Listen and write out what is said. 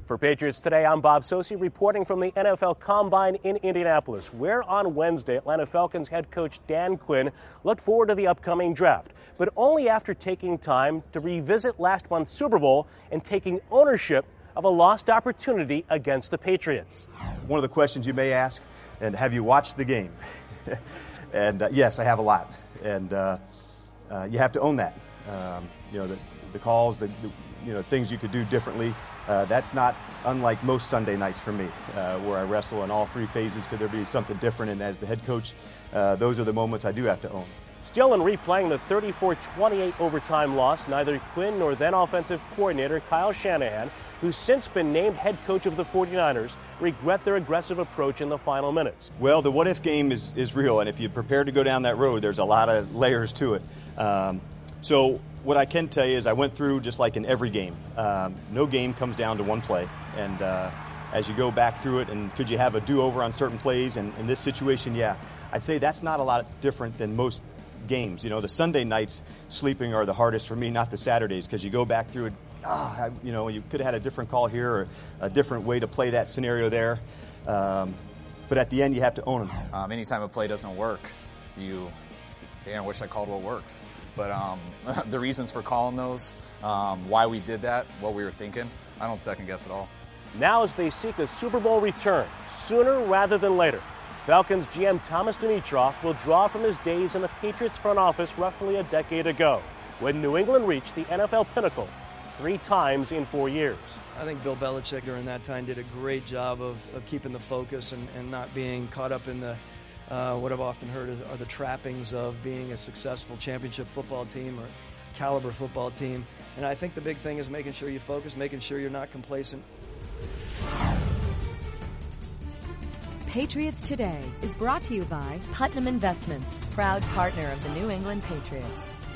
For Patriots Today, I'm Bob Socci reporting from the NFL Combine in Indianapolis, where on Wednesday, Atlanta Falcons head coach Dan Quinn looked forward to the upcoming draft, but only after taking time to revisit last month's Super Bowl and taking ownership of a lost opportunity against the Patriots. One of the questions you may ask, and have you watched the game? And yes, I have a lot, and you have to own that. The calls, the things you could do differently. That's not unlike most Sunday nights for me, where I wrestle in all three phases. Could there be something different? And as the head coach, those are the moments I do have to own. Still in replaying the 34-28 overtime loss, neither Quinn nor then offensive coordinator Kyle Shanahan, who's since been named head coach of the 49ers, regret their aggressive approach in the final minutes. Well, the what-if game is real, and if you're prepared to go down that road, there's a lot of layers to it. So what I can tell you is I went through just like in every game. No game comes down to one play. And as you go back through it, and could you have a do-over on certain plays? And in this situation, yeah, I'd say that's not a lot different than most games. You know, the Sunday nights sleeping are the hardest for me, not the Saturdays, because you go back through it, you could have had a different call here or a different way to play that scenario there. But at the end, you have to own them. Anytime a play doesn't work, I wish I called what works. But the reasons for calling those, why we did that, what we were thinking, I don't second guess at all. Now as they seek a Super Bowl return, sooner rather than later, Falcons GM Thomas Dimitroff will draw from his days in the Patriots front office roughly a decade ago, when New England reached the NFL pinnacle 3 times in 4 years. I think Bill Belichick during that time did a great job of keeping the focus and not being caught up in the what I've often heard are the trappings of being a successful championship football team or caliber football team. And I think the big thing is making sure you focus, making sure you're not complacent. Patriots Today is brought to you by Putnam Investments, proud partner of the New England Patriots.